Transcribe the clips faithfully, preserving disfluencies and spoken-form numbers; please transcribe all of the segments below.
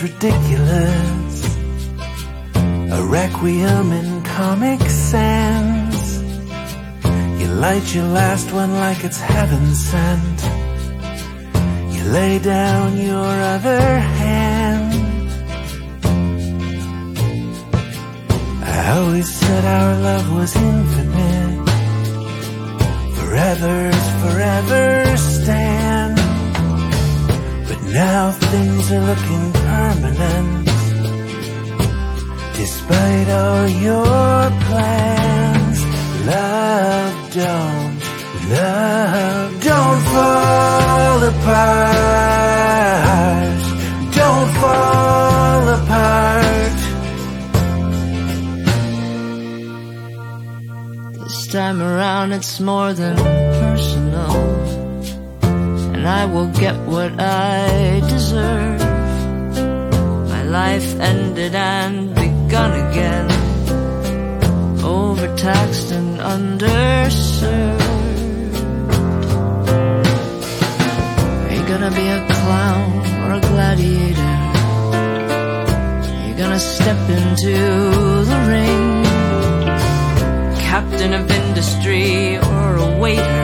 it's ridiculous. A requiem in Comic Sans. You light your last one like it's heaven sent. You lay down your other hand. I always said our love was infinite. Forever's forever stand. But now things are looking permanent. Despite all your plans, love, don't, love, don't fall apart. Don't fall apart. This time around it's more than personal, and I will get what I deserve. My life ended and begun again, overtaxed and underserved. Are you gonna be a clown or a gladiator? Are you gonna step into the ring, captain of industry or a waiter,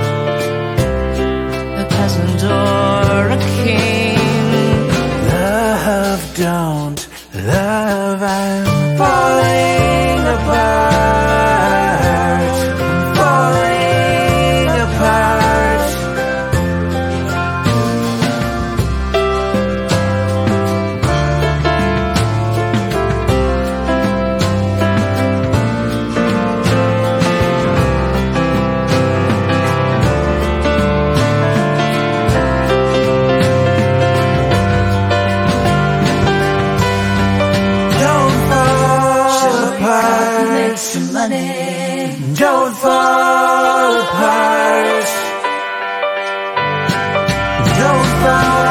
a peasant or a king? Love, don't, love, I'm falling apart. I'm falling apart. Some money, don't fall apart. Don't fall